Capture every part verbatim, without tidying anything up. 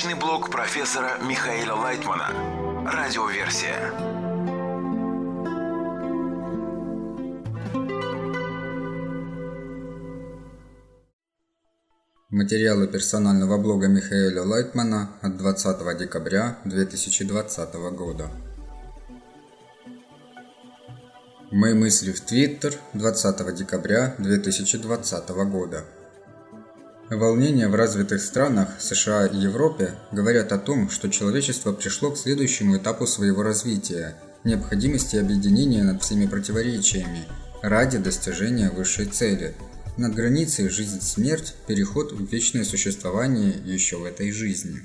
Научный блог профессора Михаила Лайтмана. Радиоверсия. Материалы персонального блога Михаила Лайтмана от двадцатого декабря две тысячи двадцатого года. Мои мысли в Твиттер двадцатого декабря две тысячи двадцатого года. Волнения в развитых странах США и Европе говорят о том, что человечество пришло к следующему этапу своего развития – необходимости объединения над всеми противоречиями ради достижения высшей цели. Над границей жизнь-смерть, переход в вечное существование еще в этой жизни.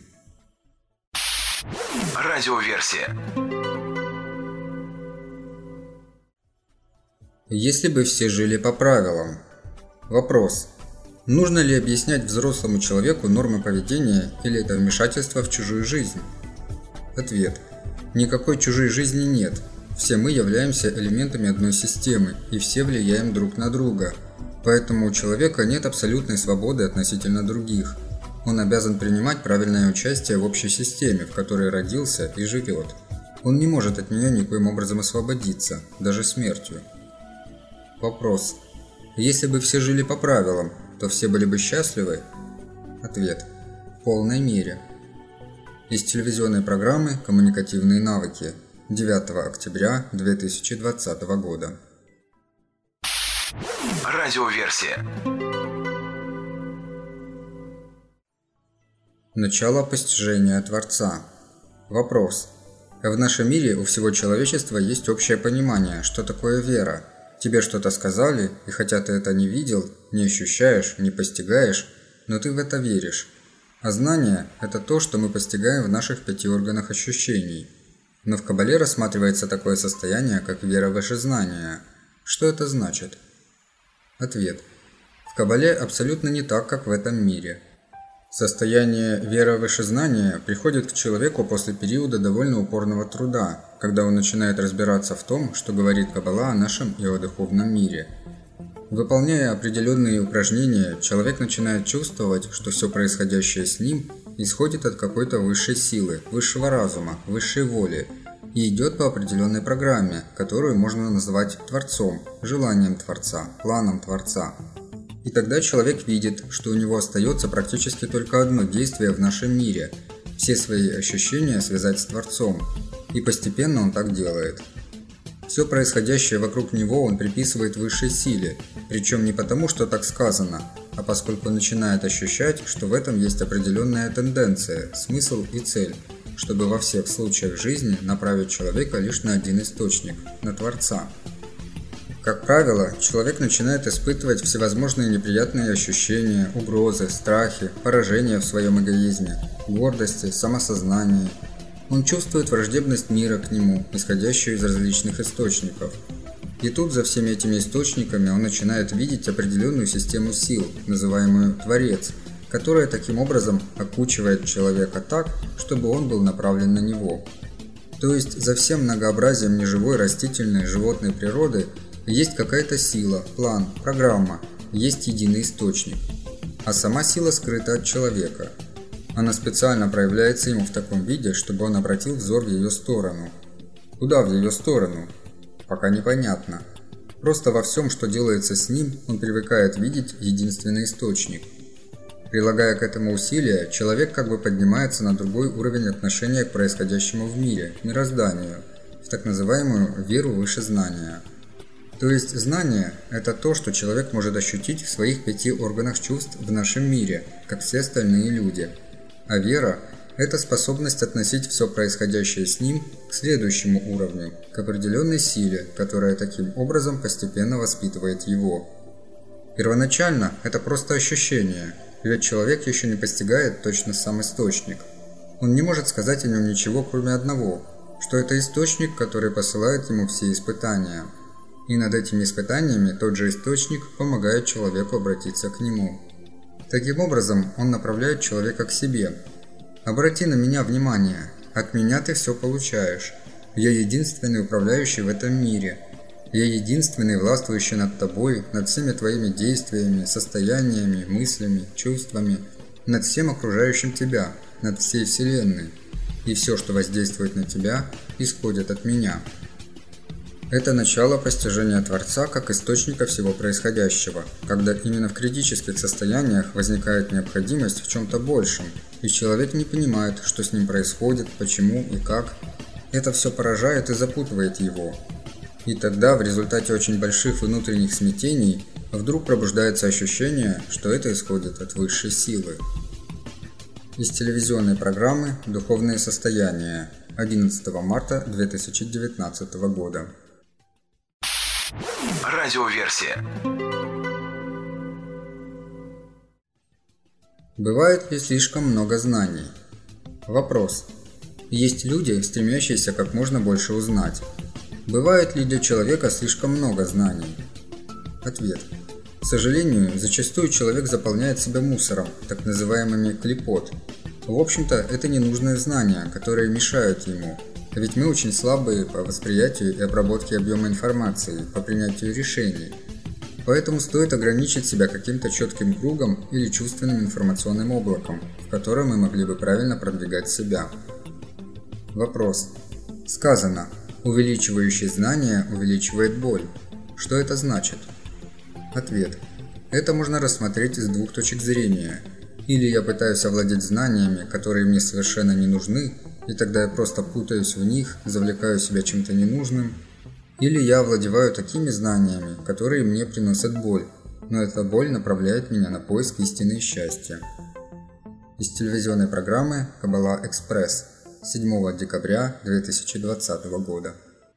Радиоверсия. Если бы все жили по правилам. Вопрос. Нужно ли объяснять взрослому человеку нормы поведения или это вмешательство в чужую жизнь? Ответ. Никакой чужой жизни нет. Все мы являемся элементами одной системы и все влияем друг на друга. Поэтому у человека нет абсолютной свободы относительно других. Он обязан принимать правильное участие в общей системе, в которой родился и живет. Он не может от нее никоим образом освободиться, даже смертью. Вопрос. Если бы все жили по правилам, то все были бы счастливы? Ответ. В полной мере. Из телевизионной программы «Коммуникативные навыки» девятого октября две тысячи двадцатого года. Радиоверсия. Начало постижения Творца. Вопрос. В нашем мире у всего человечества есть общее понимание, что такое вера. Тебе что-то сказали, и хотя ты это не видел, не ощущаешь, не постигаешь, но ты в это веришь. А знание – это то, что мы постигаем в наших пяти органах ощущений. Но в Кабале рассматривается такое состояние, как вера выше знания. Что это значит? Ответ. В Кабале абсолютно не так, как в этом мире. Состояние вера выше знания приходит к человеку после периода довольно упорного труда, когда он начинает разбираться в том, что говорит Кабала о нашем и о духовном мире. Выполняя определенные упражнения, человек начинает чувствовать, что все происходящее с ним исходит от какой-то высшей силы, высшего разума, высшей воли, и идет по определенной программе, которую можно назвать Творцом, желанием Творца, планом Творца. И тогда человек видит, что у него остается практически только одно действие в нашем мире – все свои ощущения связать с Творцом. И постепенно он так делает. Все происходящее вокруг него он приписывает высшей силе, причем не потому, что так сказано, а поскольку начинает ощущать, что в этом есть определенная тенденция, смысл и цель, чтобы во всех случаях жизни направить человека лишь на один источник – на Творца. Как правило, человек начинает испытывать всевозможные неприятные ощущения, угрозы, страхи, поражения в своем эгоизме, гордости, самосознании. Он чувствует враждебность мира к нему, исходящую из различных источников. И тут за всеми этими источниками он начинает видеть определенную систему сил, называемую Творец, которая таким образом окучивает человека так, чтобы он был направлен на него. То есть за всем многообразием неживой растительной животной природы есть какая-то сила, план, программа, есть единый источник. А сама сила скрыта от человека. Она специально проявляется ему в таком виде, чтобы он обратил взор в ее сторону. Куда в ее сторону? Пока непонятно. Просто во всем, что делается с ним, он привыкает видеть единственный источник. Прилагая к этому усилия, человек как бы поднимается на другой уровень отношения к происходящему в мире, мирозданию, в так называемую веру выше знания. То есть знание – это то, что человек может ощутить в своих пяти органах чувств в нашем мире, как все остальные люди. А вера – это способность относить все происходящее с ним к следующему уровню, к определенной силе, которая таким образом постепенно воспитывает его. Первоначально это просто ощущение, ведь человек еще не постигает точно сам источник. Он не может сказать о нем ничего, кроме одного, что это источник, который посылает ему все испытания. И над этими испытаниями тот же источник помогает человеку обратиться к нему. Таким образом, он направляет человека к себе. «Обрати на меня внимание, от меня ты все получаешь. Я единственный управляющий в этом мире. Я единственный властвующий над тобой, над всеми твоими действиями, состояниями, мыслями, чувствами, над всем окружающим тебя. над всей Вселенной, и все, что воздействует на тебя, исходит от меня. Это начало постижения Творца как источника всего происходящего, когда именно в критических состояниях возникает необходимость в чем-то большем, и человек не понимает, что с ним происходит, почему и как. Это все поражает и запутывает его. И тогда, в результате очень больших внутренних смятений, вдруг пробуждается ощущение, что это исходит от высшей силы. Из телевизионной программы «Духовные состояния» одиннадцатого марта две тысячи девятнадцатого года. Радиоверсия. Бывает ли слишком много знаний? Вопрос. Есть люди, стремящиеся как можно больше узнать. Бывает ли для человека слишком много знаний? Ответ. К сожалению, зачастую человек заполняет себя мусором, так называемыми клепот. В общем-то, это ненужные знания, которые мешают ему. Ведь мы очень слабые по восприятию и обработке объема информации, по принятию решений. Поэтому стоит ограничить себя каким-то четким кругом или чувственным информационным облаком, в котором мы могли бы правильно продвигать себя. Вопрос. Сказано, увеличивающий знания увеличивает боль. Что это значит? Ответ. Это можно рассмотреть с двух точек зрения. Или я пытаюсь овладеть знаниями, которые мне совершенно не нужны, и тогда я просто путаюсь в них, завлекаю себя чем-то ненужным. Или я овладеваю такими знаниями, которые мне приносят боль, но эта боль направляет меня на поиск истины и счастья. Из телевизионной программы «Каббала Экспресс» седьмого декабря две тысячи двадцатого года.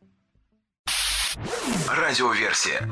Радиоверсия.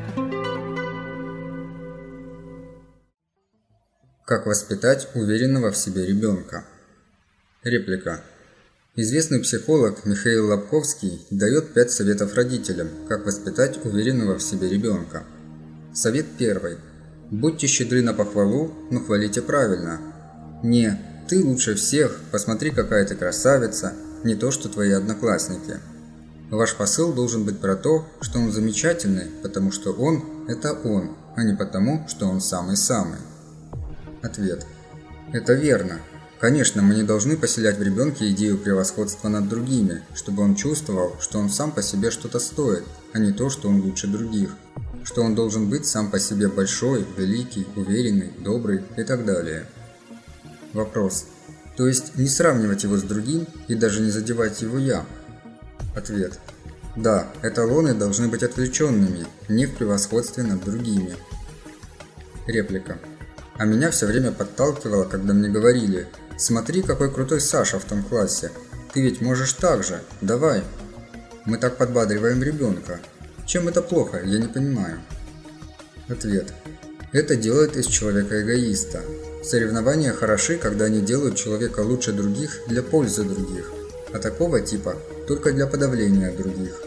Как воспитать уверенного в себе ребенка? Реплика. Известный психолог Михаил Лобковский дает пять советов родителям, как воспитать уверенного в себе ребенка. Совет первый. Будьте щедры на похвалу, но хвалите правильно. Не «ты лучше всех, посмотри, какая ты красавица», не то, что твои одноклассники. Ваш посыл должен быть про то, что он замечательный, потому что он – это он, а не потому, что он самый-самый. Ответ. Это верно. Конечно, мы не должны поселять в ребенке идею превосходства над другими, чтобы он чувствовал, что он сам по себе что-то стоит, а не то, что он лучше других, что он должен быть сам по себе большой, великий, уверенный, добрый и так далее. Вопрос. То есть не сравнивать его с другим и даже не задевать его «я»? Ответ. Да, эталоны должны быть отвлеченными, не в превосходстве над другими. Реплика. А меня все время подталкивало, когда мне говорили: «Смотри, какой крутой Саша в том классе, ты ведь можешь так же, давай». Мы так подбадриваем ребенка. Чем это плохо, я не понимаю. Ответ. Это делает из человека эгоиста. Соревнования хороши, когда они делают человека лучше других для пользы других, а такого типа только для подавления других.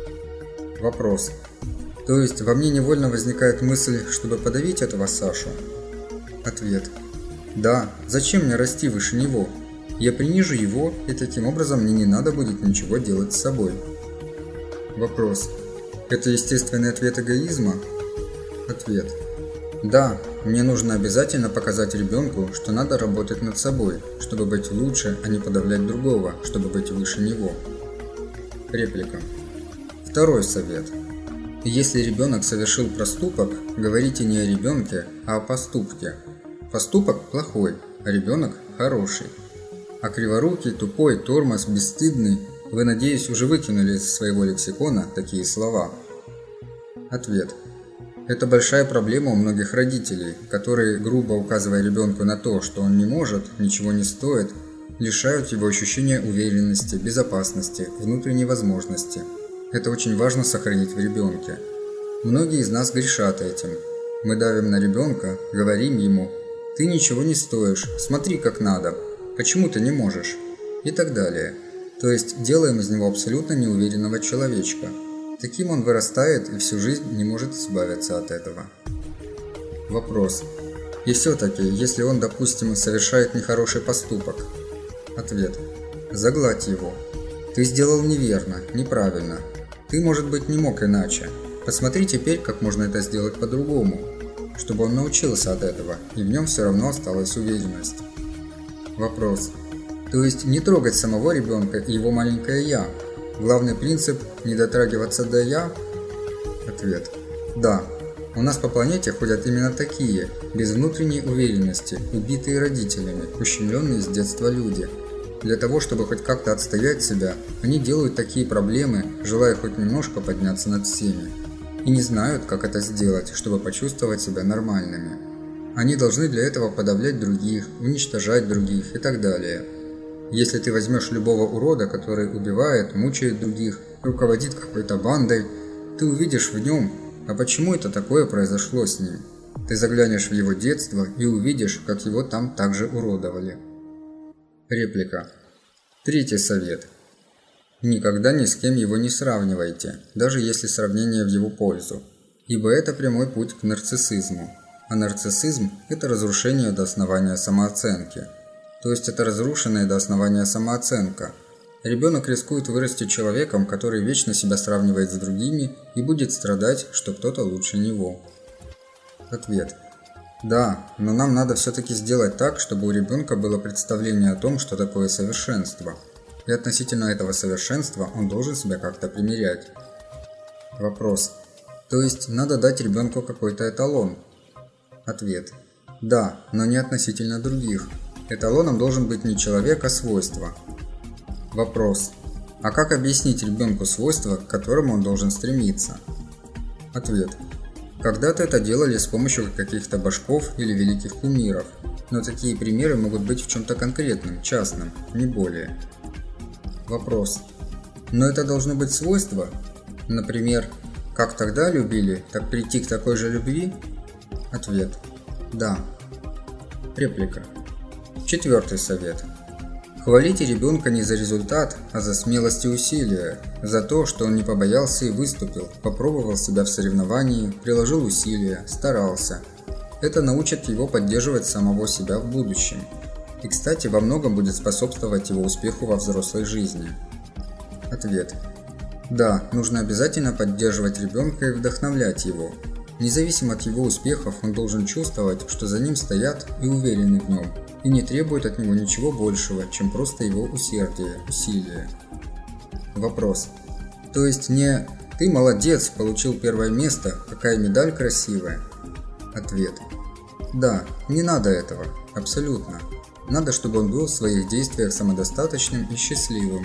Вопрос. То есть во мне невольно возникает мысль, чтобы подавить этого Сашу? Ответ. Да, зачем мне расти выше него? Я принижу его, и таким образом мне не надо будет ничего делать с собой. Вопрос. Это естественный ответ эгоизма? Ответ. Да, мне нужно обязательно показать ребенку, что надо работать над собой, чтобы быть лучше, а не подавлять другого, чтобы быть выше него. Реплика. Второй совет. Если ребенок совершил проступок, говорите не о ребенке, а о поступке. Поступок плохой, а ребенок хороший. А криворукий, тупой, тормоз, бесстыдный, вы, надеюсь, уже выкинули из своего лексикона такие слова. Ответ. Это большая проблема у многих родителей, которые, грубо указывая ребенку на то, что он не может, ничего не стоит, лишают его ощущения уверенности, безопасности, внутренней возможности. Это очень важно сохранить в ребенке. Многие из нас грешат этим. Мы давим на ребенка, говорим ему: «Ты ничего не стоишь, смотри как надо, почему ты не можешь?» и так далее. То есть делаем из него абсолютно неуверенного человечка. Таким он вырастает и всю жизнь не может избавиться от этого. Вопрос. И все-таки, если он, допустим, совершает нехороший поступок? Ответ. Загладь его. Ты сделал неверно, неправильно. Ты, может быть, не мог иначе. Посмотри теперь, как можно это сделать по-другому, чтобы он научился от этого, и в нем все равно осталась уверенность. Вопрос. То есть не трогать самого ребенка и его маленькое «я». Главный принцип – не дотрагиваться до «я». Ответ. Да. У нас по планете ходят именно такие, без внутренней уверенности, убитые родителями, ущемленные с детства люди. Для того, чтобы хоть как-то отстоять себя, они делают такие проблемы, желая хоть немножко подняться над всеми. И не знают, как это сделать, чтобы почувствовать себя нормальными. Они должны для этого подавлять других, уничтожать других и так далее. Если ты возьмешь любого урода, который убивает, мучает других, руководит какой-то бандой, ты увидишь в нем, а почему это такое произошло с ним. Ты заглянешь в его детство и увидишь, как его там также уродовали. Реплика. Третий совет. Никогда ни с кем его не сравнивайте, даже если сравнение в его пользу, ибо это прямой путь к нарциссизму. А нарциссизм – это разрушение до основания самооценки. То есть это разрушенная до основания самооценка. Ребенок рискует вырасти человеком, который вечно себя сравнивает с другими и будет страдать, что кто-то лучше него. Ответ. Да, но нам надо все-таки сделать так, чтобы у ребенка было представление о том, что такое совершенство. И относительно этого совершенства он должен себя как-то примерять. Вопрос. То есть надо дать ребенку какой-то эталон? Ответ. Да, но не относительно других. Эталоном должен быть не человек, а свойство. Вопрос. А как объяснить ребенку свойства, к которому он должен стремиться? Ответ. Когда-то это делали с помощью каких-то башков или великих кумиров, но такие примеры могут быть в чем-то конкретном, частном, не более. Вопрос. Но это должно быть свойство? Например, как тогда любили, так прийти к такой же любви? Ответ. Да. Реплика. Четвертый совет. Хвалите ребенка не за результат, а за смелость и усилия, за то, что он не побоялся и выступил, попробовал себя в соревновании, приложил усилия, старался. Это научит его поддерживать самого себя в будущем. И, кстати, во многом будет способствовать его успеху во взрослой жизни. Ответ. Да, нужно обязательно поддерживать ребенка и вдохновлять его. Независимо от его успехов, он должен чувствовать, что за ним стоят и уверены в нем, и не требуют от него ничего большего, чем просто его усердие, усилия. Вопрос. То есть не «ты молодец, получил первое место, какая медаль красивая»? Ответ. Да, не надо этого, абсолютно. Надо, чтобы он был в своих действиях самодостаточным и счастливым.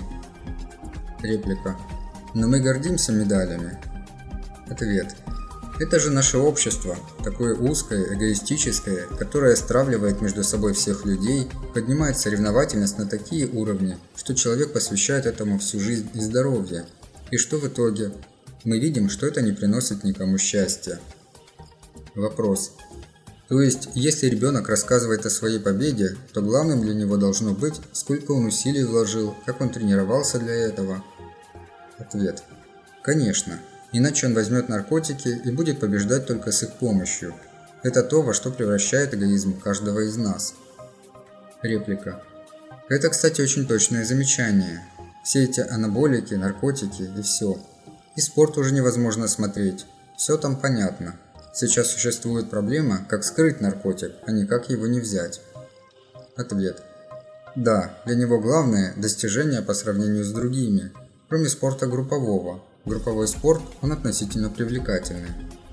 Реплика. Но мы гордимся медалями. Ответ. Это же наше общество, такое узкое, эгоистическое, которое стравливает между собой всех людей, поднимает соревновательность на такие уровни, что человек посвящает этому всю жизнь и здоровье. И что в итоге? Мы видим, что это не приносит никому счастья. Вопрос. То есть, если ребенок рассказывает о своей победе, то главным для него должно быть, сколько он усилий вложил, как он тренировался для этого? Ответ. Конечно. Иначе он возьмет наркотики и будет побеждать только с их помощью. Это то, во что превращает эгоизм каждого из нас. Реплика. Это, кстати, очень точное замечание. Все эти анаболики, наркотики и все. И спорт уже невозможно смотреть. Все там понятно. Сейчас существует проблема, как скрыть наркотик, а не как его не взять. Ответ. Да, для него главное – достижение по сравнению с другими, кроме спорта группового. Групповой спорт, он относительно привлекательный.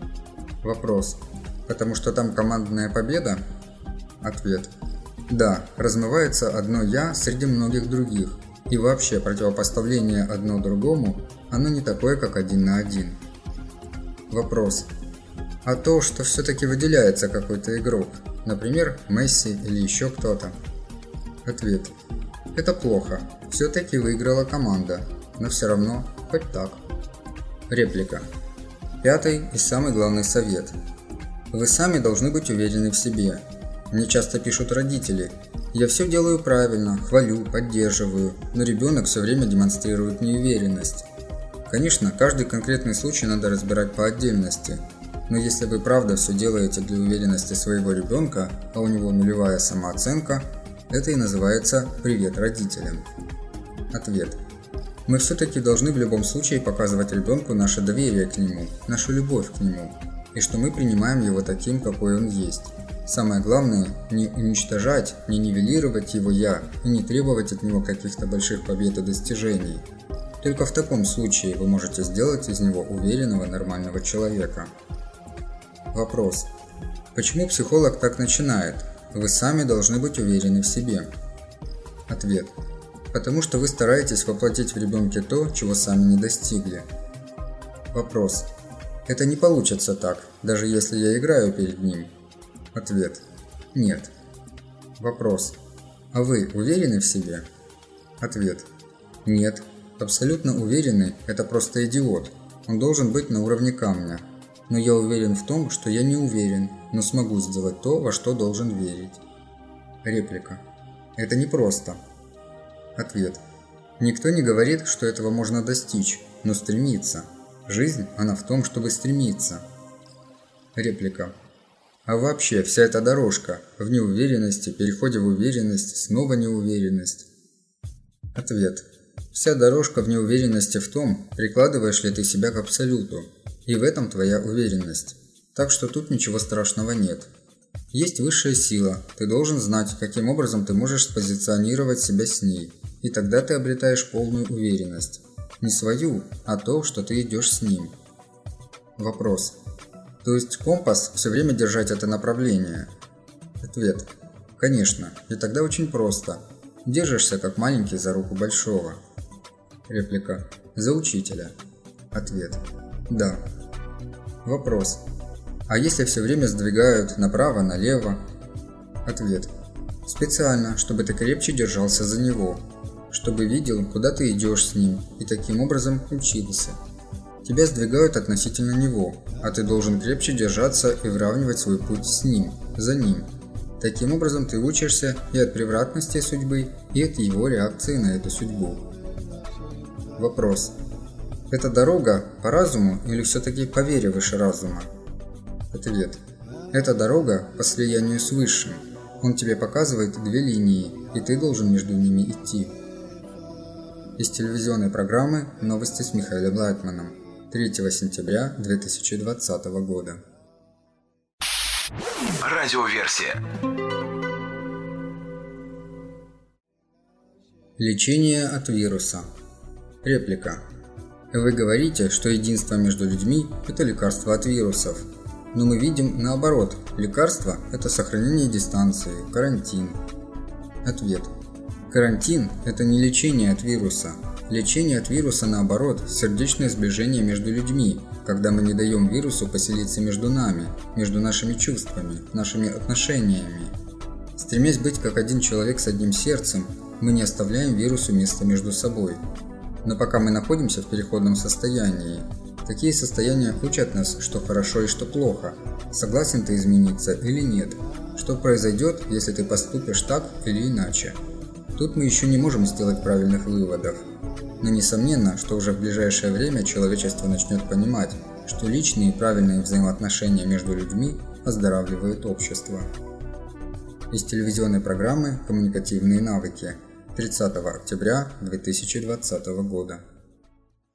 Вопрос. Потому что там командная победа? Ответ. Да, размывается одно «я» среди многих других. И вообще противопоставление одно другому, оно не такое, как один на один. Вопрос. А то, что все-таки выделяется какой-то игрок, например, Месси или еще кто-то? Ответ. Это плохо. Все-таки выиграла команда, но все равно хоть так. Реплика. Пятый и самый главный совет. Вы сами должны быть уверены в себе. Мне часто пишут родители. Я все делаю правильно, хвалю, поддерживаю, но ребенок все время демонстрирует неуверенность. Конечно, каждый конкретный случай надо разбирать по отдельности. Но если вы правда все делаете для уверенности своего ребенка, а у него нулевая самооценка, это и называется «привет родителям». Ответ. Мы все-таки должны в любом случае показывать ребенку наше доверие к нему, нашу любовь к нему, и что мы принимаем его таким, какой он есть. Самое главное – не уничтожать, не нивелировать его «я» и не требовать от него каких-то больших побед и достижений. Только в таком случае вы можете сделать из него уверенного, нормального человека. Вопрос. Почему психолог так начинает? Вы сами должны быть уверены в себе. Ответ. Потому что вы стараетесь воплотить в ребенке то, чего сами не достигли. Вопрос. Это не получится так, даже если я играю перед ним. Ответ. Нет. Вопрос. А вы уверены в себе? Ответ. Нет. Абсолютно уверенный – это просто идиот. Он должен быть на уровне камня. Но я уверен в том, что я не уверен, но смогу сделать то, во что должен верить. Реплика. Это непросто. Ответ. Никто не говорит, что этого можно достичь, но стремиться. Жизнь, она в том, чтобы стремиться. Реплика. А вообще, вся эта дорожка в неуверенности, переходе в уверенность, снова неуверенность. Ответ. Вся дорожка в неуверенности в том, прикладываешь ли ты себя к абсолюту, и в этом твоя уверенность. Так что тут ничего страшного нет. Есть высшая сила, ты должен знать, каким образом ты можешь спозиционировать себя с ней, и тогда ты обретаешь полную уверенность. Не свою, а то, что ты идешь с ним. Вопрос. То есть компас все время держать это направление? Ответ. Конечно, и тогда очень просто. Держишься как маленький за руку большого. Реплика. За учителя. Ответ. Да. Вопрос. А если все время сдвигают направо-налево? Ответ. Специально, чтобы ты крепче держался за него, чтобы видел, куда ты идешь с ним, и таким образом учился. Тебя сдвигают относительно него, а ты должен крепче держаться и выравнивать свой путь с ним, за ним. Таким образом ты учишься и от превратности судьбы, и от его реакции на эту судьбу. Вопрос. Это дорога по разуму или все-таки по вере выше разума? Ответ. Это дорога по слиянию с Высшим. Он тебе показывает две линии, и ты должен между ними идти. Из телевизионной программы «Новости с Михаилом Лайтманом» третьего сентября две тысячи двадцатого года. Радиоверсия. Лечение от вируса. Реплика. Вы говорите, что единство между людьми – это лекарство от вирусов. Но мы видим наоборот. Лекарство – это сохранение дистанции, карантин. Ответ. Карантин – это не лечение от вируса. Лечение от вируса, наоборот, сердечное сближение между людьми, когда мы не даем вирусу поселиться между нами, между нашими чувствами, нашими отношениями. Стремясь быть как один человек с одним сердцем, мы не оставляем вирусу места между собой. Но пока мы находимся в переходном состоянии, такие состояния учат нас, что хорошо и что плохо, согласен ты измениться или нет, что произойдет, если ты поступишь так или иначе. Тут мы еще не можем сделать правильных выводов. Но несомненно, что уже в ближайшее время человечество начнет понимать, что личные и правильные взаимоотношения между людьми оздоравливают общество. Из телевизионной программы «Коммуникативные навыки» тридцатого октября две тысячи двадцатого года.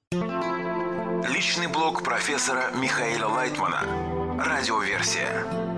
Личный блог профессора Михаила Лайтмана. Радиоверсия.